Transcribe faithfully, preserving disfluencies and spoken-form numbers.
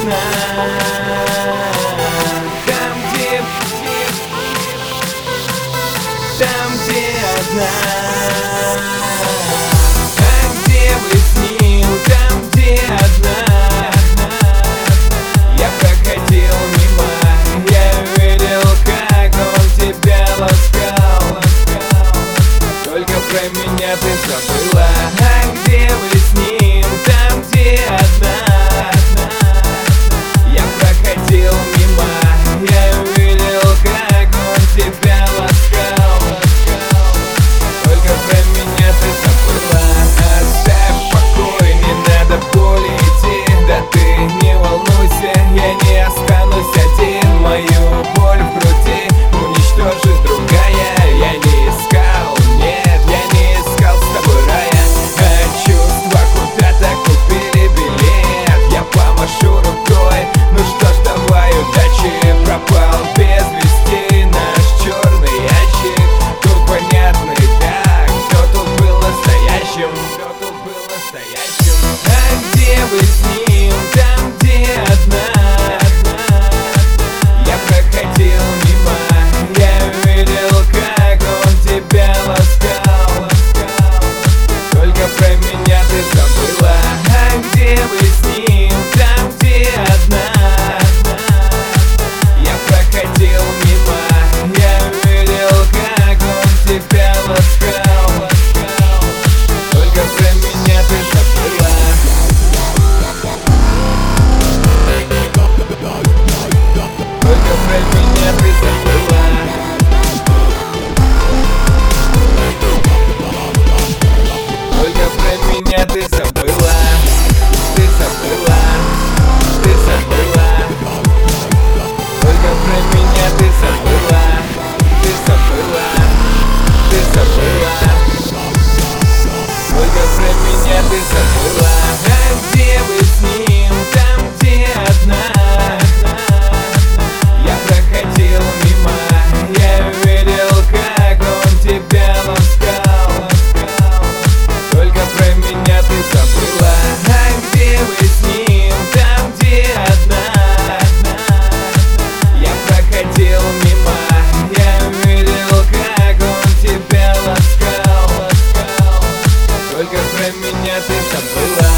одна. Там, где, там, где одна. А где вы с ним? Там, где одна. Я проходил мимо, я видел, как он тебя ласкал. Только про меня ты забыла. А где вы с ним? Там, где одна. Я проходил мимо, я видел, как он тебя ласкал. Только про меня ты забыла. Оставь в покое, не надо более идти. Да ты не волнуйся, я не останусь один. Мою боль в груди уничтожит другая. Я не искал, нет, я не искал с тобой рая. А чувства куда-то купили билет. Я помашу рукой, ну что ж, давай удачи. Пропал без вести наш черный ящик. Тут понятно и так, кто тут был настоящим, кто тут был настоящим. А где вы с ним? Там, где одна. Я проходил мимо, я видел, как он тебя ласкал. Только про меня ты забыла. А где вы с ним? Там, где одна. Я проходил мимо, я видел, как он тебя ласкал. Только про меня ты забыла. Только про меня ты забыла. Только про меня ты забыла. Ты забыла. Ты забыла. Только про меня ты забыла. Ты забыла. Ты забыла. Только про меня ты забыла. А где вы с ним? Там, где одна. Я проходил мимо, я видел, как он тебя ласкал. Только про меня ты забыла. А где вы с ним? Там, где одна. Я проходил мимо, я видел, как он тебя ласкал. Только про меня ты забыла.